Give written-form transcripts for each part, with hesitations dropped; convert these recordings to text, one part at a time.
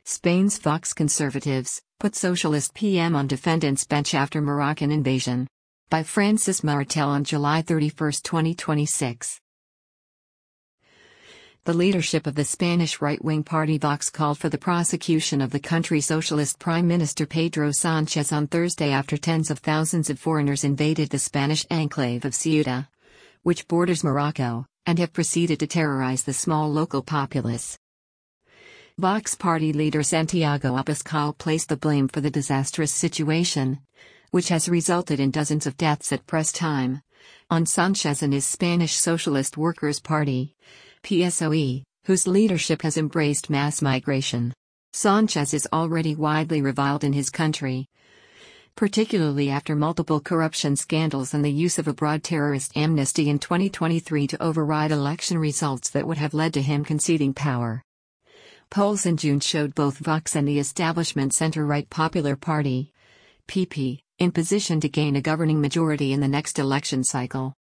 Spain's Vox conservatives put socialist PM on defendant's bench after Moroccan invasion. By Francis Martel on July 31, 2026. The leadership of the Spanish right-wing party Vox called for the prosecution of the country's socialist Prime Minister Pedro Sánchez on Thursday after tens of thousands of foreigners invaded the Spanish enclave of Ceuta, which borders Morocco, and have proceeded to terrorize the small local populace. Vox party leader Santiago Abascal placed the blame for the disastrous situation, which has resulted in dozens of deaths at press time, on Sánchez and his Spanish Socialist Workers' Party, PSOE, whose leadership has embraced mass migration. Sánchez is already widely reviled in his country, particularly after multiple corruption scandals and the use of a broad terrorist amnesty in 2023 to override election results that would have led to him conceding power. Polls in June showed both Vox and the establishment center-right Popular Party, PP, in position to gain a governing majority in the next election cycle.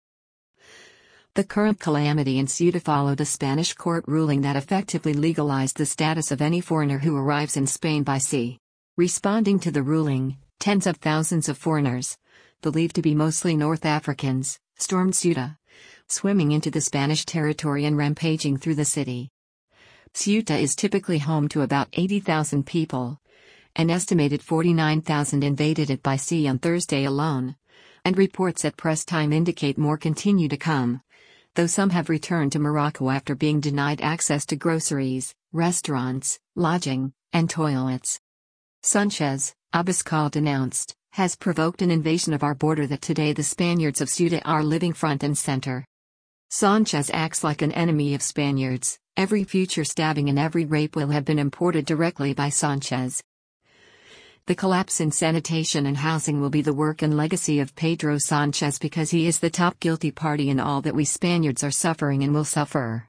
The current calamity in Ceuta followed a Spanish court ruling that effectively legalized the status of any foreigner who arrives in Spain by sea. Responding to the ruling, tens of thousands of foreigners, believed to be mostly North Africans, stormed Ceuta, swimming into the Spanish territory and rampaging through the city. Ceuta is typically home to about 80,000 people. An estimated 49,000 invaded it by sea on Thursday alone, and reports at press time indicate more continue to come, though some have returned to Morocco after being denied access to groceries, restaurants, lodging, and toilets. Sánchez, Abascal denounced, has provoked an invasion of our border that today the Spaniards of Ceuta are living front and center. Sánchez acts like an enemy of Spaniards. Every future stabbing and every rape will have been imported directly by Sánchez. The collapse in sanitation and housing will be the work and legacy of Pedro Sánchez because he is the top guilty party in all that we Spaniards are suffering and will suffer.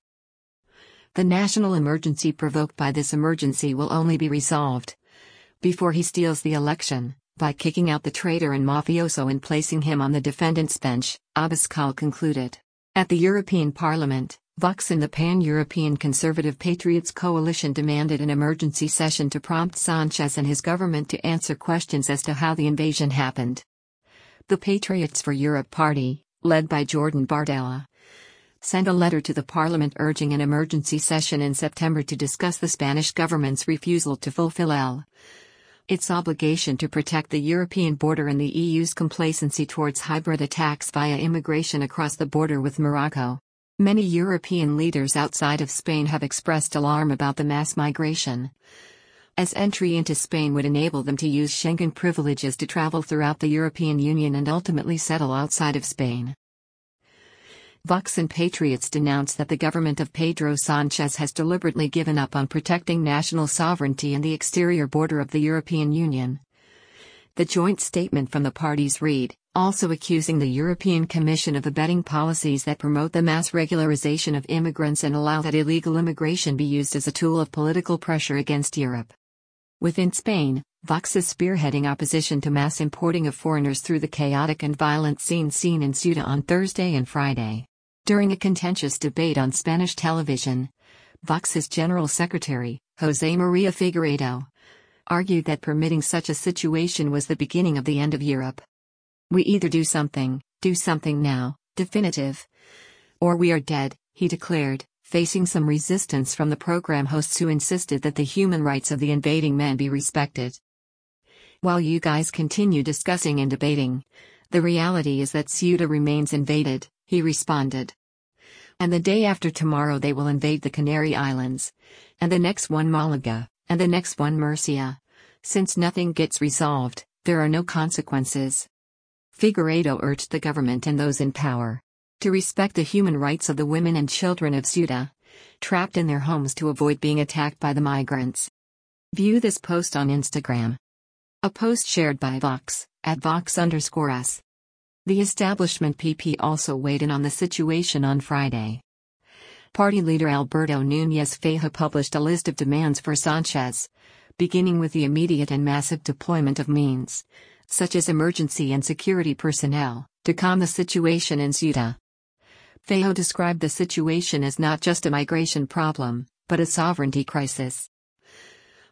The national emergency provoked by this emergency will only be resolved before he steals the election, by kicking out the traitor and mafioso and placing him on the defendant's bench, Abascal concluded. At the European Parliament, Vox and the Pan-European Conservative Patriots Coalition demanded an emergency session to prompt Sánchez and his government to answer questions as to how the invasion happened. The Patriots for Europe party, led by Jordan Bardella, sent a letter to the parliament urging an emergency session in September to discuss the Spanish government's refusal to fulfill its obligation to protect the European border and the EU's complacency towards hybrid attacks via immigration across the border with Morocco. Many European leaders outside of Spain have expressed alarm about the mass migration, as entry into Spain would enable them to use Schengen privileges to travel throughout the European Union and ultimately settle outside of Spain. Vox and Patriots denounced that the government of Pedro Sánchez has deliberately given up on protecting national sovereignty and the exterior border of the European Union. The joint statement from the parties read, also accusing the European Commission of abetting policies that promote the mass regularization of immigrants and allow that illegal immigration be used as a tool of political pressure against Europe. Within Spain, Vox is spearheading opposition to mass importing of foreigners through the chaotic and violent scene seen in Ceuta on Thursday and Friday. During a contentious debate on Spanish television, Vox's General Secretary, José María Figueiredo, argued that permitting such a situation was the beginning of the end of Europe. We either do something now, definitive, or we are dead, he declared, facing some resistance from the program hosts who insisted that the human rights of the invading men be respected. While you guys continue discussing and debating, the reality is that Ceuta remains invaded, he responded. And the day after tomorrow they will invade the Canary Islands, and the next one Malaga, and the next one Murcia. Since nothing gets resolved, there are no consequences. Figueiredo urged the government and those in power to respect the human rights of the women and children of Ceuta, trapped in their homes to avoid being attacked by the migrants. View this post on Instagram. A post shared by Vox, at Vox_us. The establishment PP also weighed in on the situation on Friday. Party leader Alberto Núñez Feijóo published a list of demands for Sánchez, beginning with the immediate and massive deployment of means, such as emergency and security personnel, to calm the situation in Ceuta. Feijóo described the situation as not just a migration problem, but a sovereignty crisis.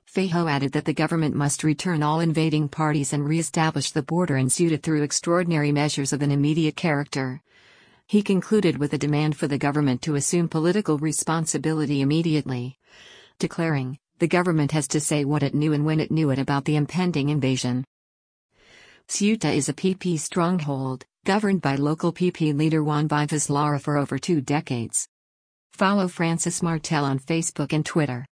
Feijóo added that the government must return all invading parties and re-establish the border in Ceuta through extraordinary measures of an immediate character. He concluded with a demand for the government to assume political responsibility immediately, declaring, "The government has to say what it knew and when it knew it about the impending invasion." Ceuta is a PP stronghold, governed by local PP leader Juan Vivas Lara for over 2 decades. Follow Francis Martel on Facebook and Twitter.